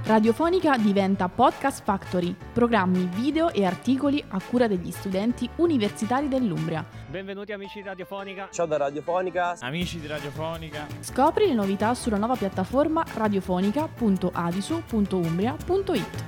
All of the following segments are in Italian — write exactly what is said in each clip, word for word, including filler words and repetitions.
Radiofonica diventa Podcast Factory, programmi, video e articoli a cura degli studenti universitari dell'Umbria. Benvenuti amici di Radiofonica. Ciao da Radiofonica. Amici di Radiofonica. Scopri le novità sulla nuova piattaforma radiofonica punto adisu punto umbria punto it.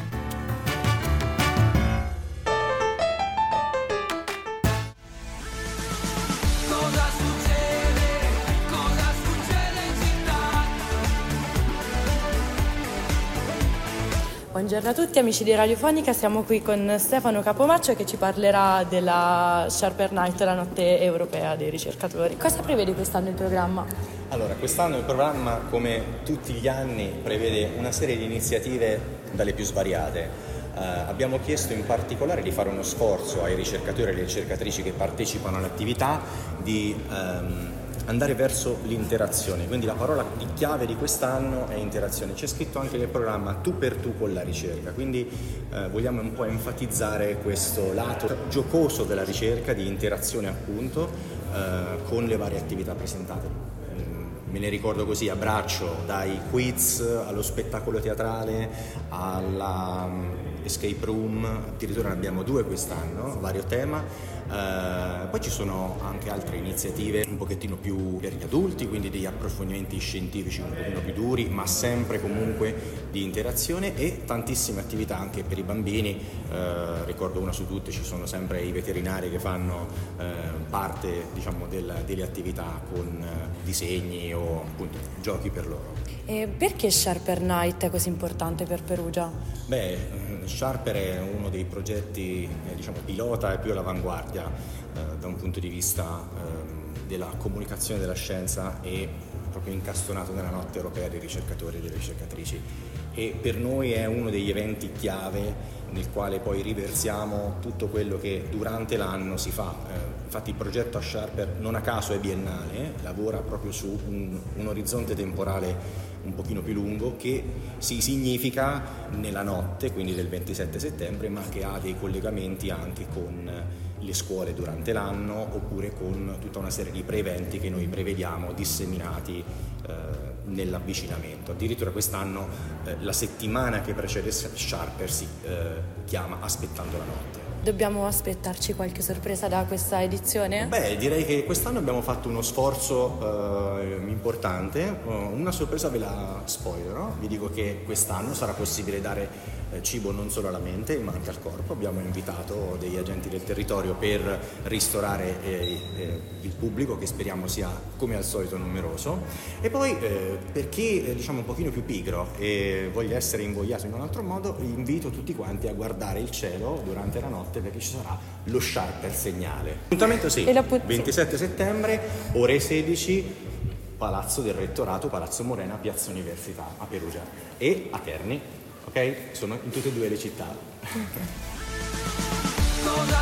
Buongiorno a tutti amici di Radiofonica, siamo qui con Stefano Capomaccio che ci parlerà della Sharper Night, la notte europea dei ricercatori. Cosa prevede quest'anno il programma? Allora, quest'anno il programma, come tutti gli anni, prevede una serie di iniziative dalle più svariate. Uh, abbiamo chiesto in particolare di fare uno sforzo ai ricercatori e alle ricercatrici che partecipano all'attività di um, andare verso l'interazione, quindi la parola di chiave di quest'anno è interazione. C'è scritto anche nel programma tu per tu con la ricerca, quindi eh, vogliamo un po' enfatizzare questo lato giocoso della ricerca, di interazione appunto, eh, con le varie attività presentate. Me ne ricordo così a braccio, dai quiz allo spettacolo teatrale, alla um, escape room, addirittura ne abbiamo due quest'anno, vario tema. Uh, poi ci sono anche altre iniziative un pochettino più per gli adulti, quindi degli approfondimenti scientifici un pochino più duri, ma sempre comunque di interazione, e tantissime attività anche per i bambini. Uh, ricordo una su tutte, ci sono sempre i veterinari che fanno uh, parte, diciamo, del, delle attività con uh, disegni o appunto giochi per loro. E perché Sharper Night è così importante per Perugia? Beh, Sharper è uno dei progetti eh, diciamo pilota e più all'avanguardia eh, da un punto di vista eh, della comunicazione della scienza, e proprio incastonato nella notte europea dei ricercatori e delle ricercatrici, e per noi è uno degli eventi chiave nel quale poi riversiamo tutto quello che durante l'anno si fa. Eh, infatti il progetto a Sharper non a caso è biennale, lavora proprio su un, un orizzonte temporale un pochino più lungo, che si significa nella notte, quindi del ventisette settembre, ma che ha dei collegamenti anche con le scuole durante l'anno, oppure con tutta una serie di pre-eventi che noi prevediamo disseminati eh, nell'avvicinamento. Addirittura quest'anno eh, la settimana che precede Sharper si eh, chiama Aspettando la notte. Dobbiamo aspettarci qualche sorpresa da questa edizione? Beh, direi che quest'anno abbiamo fatto uno sforzo eh, importante. Una sorpresa ve la spoilerò, vi dico che quest'anno sarà possibile dare eh, cibo non solo alla mente ma anche al corpo. Abbiamo invitato degli agenti del territorio per ristorare eh, eh, il pubblico, che speriamo sia come al solito numeroso, e poi eh, per chi è diciamo un pochino più pigro e voglia essere invogliato in un altro modo, invito tutti quanti a guardare il cielo durante la notte, perché ci sarà lo Sharper segnale. Appuntamento sì, ventisette settembre, ore sedici, Palazzo del Rettorato, Palazzo Morena, Piazza Università a Perugia, e a Terni, ok? Sono in tutte e due le città. Okay.